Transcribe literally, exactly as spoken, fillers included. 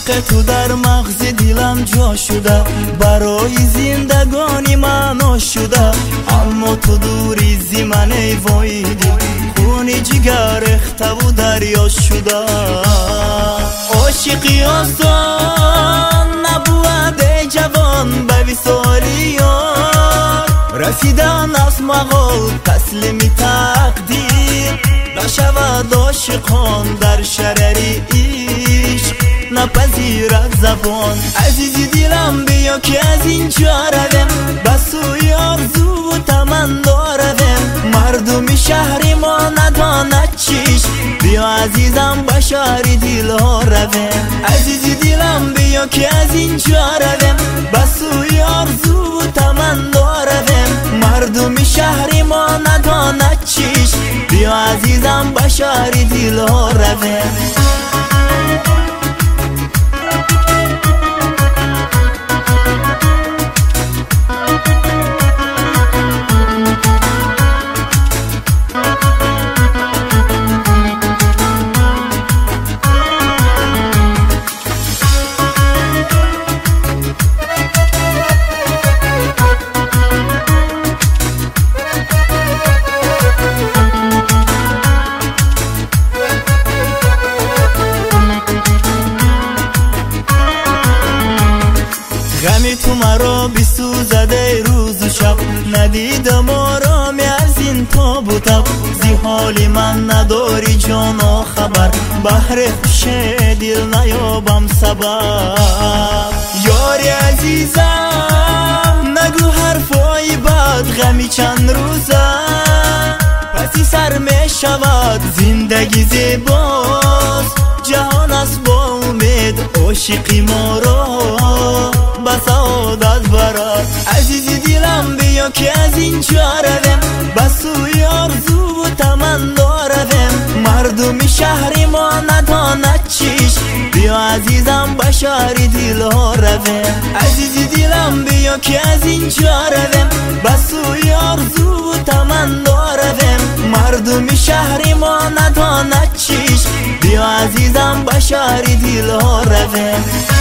عشق تو در مغز دلم جا شده، برای زندگانی من شده. اما تو دوری زی من ای وای دل، خون جگر ریخته و دریا شده. عاشقی آسان نبود ای جوان به وصال یار، رسیدن از مقال تسلیم تقدیر، نشود عاشقان در شرر عشق نپذیرد زبان. عزیزی دلم بیا که از اینجا رویم، بس سوی آرزو و تمنا رویم. مردم شهر ما نداند چیش، بیا عزیزم به شهر دل ها رویم. عزیزی دلم بیا که از اینجا رویم، بس سوی آرزو و تمنا رویم. مردم شهر ما نداند چیش، بیا عزیزم به شهر دل ها رویم. غمی تو مرا بسوزده روز و شب، ندیدم آرامی از این تاب و تب. زی حال من نداری جانا خبر، بحر خوش دل نیابم سبب. یاری عزیزم نگو حرفای بد، غمی چند روزه پسی سر می شود. زندگی زیباست جهان است با امید، عاشقی ما را به سعادت برد. عزیزی دلم بیا که از اینجا رویم، به سوی آرزو و تمنا رویم. مردم شهر ما نداند چیش، بیا عزیزم به شهر دل ها رویم. عزیزی دلم بیا که از اینجا رویم، به سوی آرزو و تمنا رویم. مردم شهر ما نداند چیش، بیا عزیزم به شهر دل ها رویم.